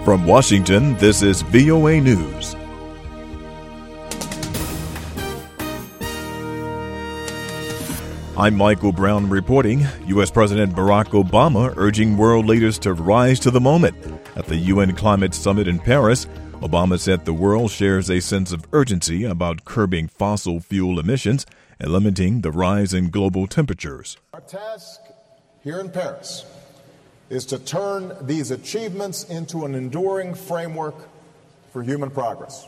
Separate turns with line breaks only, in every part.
From Washington, this is VOA News. I'm Michael Brown reporting. U.S. President Barack Obama urging world leaders to rise to the moment. At the UN Climate Summit in Paris, Obama said the world shares a sense of urgency about curbing fossil fuel emissions and limiting the rise in global temperatures.
Our task here in Paris is to turn these achievements into an enduring framework for human progress.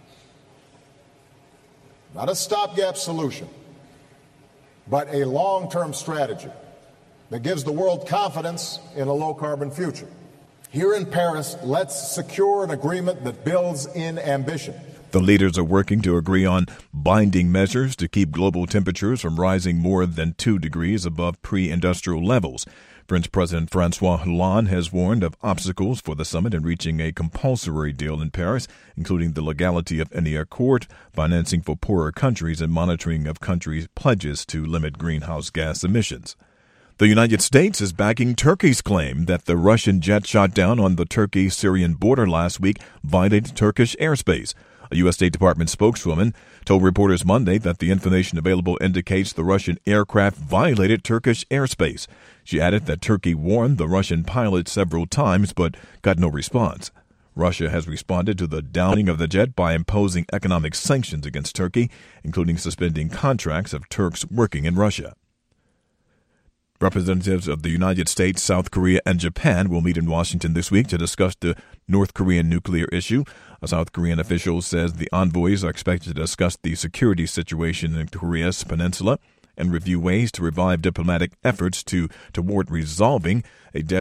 Not a stopgap solution, but a long-term strategy that gives the world confidence in a low-carbon future. Here in Paris, let's secure an agreement that builds in ambition.
The leaders are working to agree on binding measures to keep global temperatures from rising more than 2 degrees above pre-industrial levels. French President François Hollande has warned of obstacles for the summit in reaching a compulsory deal in Paris, including the legality of any accord, financing for poorer countries, and monitoring of countries' pledges to limit greenhouse gas emissions. The United States is backing Turkey's claim that the Russian jet shot down on the Turkey-Syrian border last week violated Turkish airspace. A U.S. State Department spokeswoman told reporters Monday that the information available indicates the Russian aircraft violated Turkish airspace. She added that Turkey warned the Russian pilot several times but got no response. Russia has responded to the downing of the jet by imposing economic sanctions against Turkey, including suspending contracts of Turks working in Russia. Representatives of the United States, South Korea, and Japan will meet in Washington this week to discuss the North Korean nuclear issue. A South Korean official says the envoys are expected to discuss the security situation in Korea's peninsula and review ways to revive diplomatic efforts toward resolving a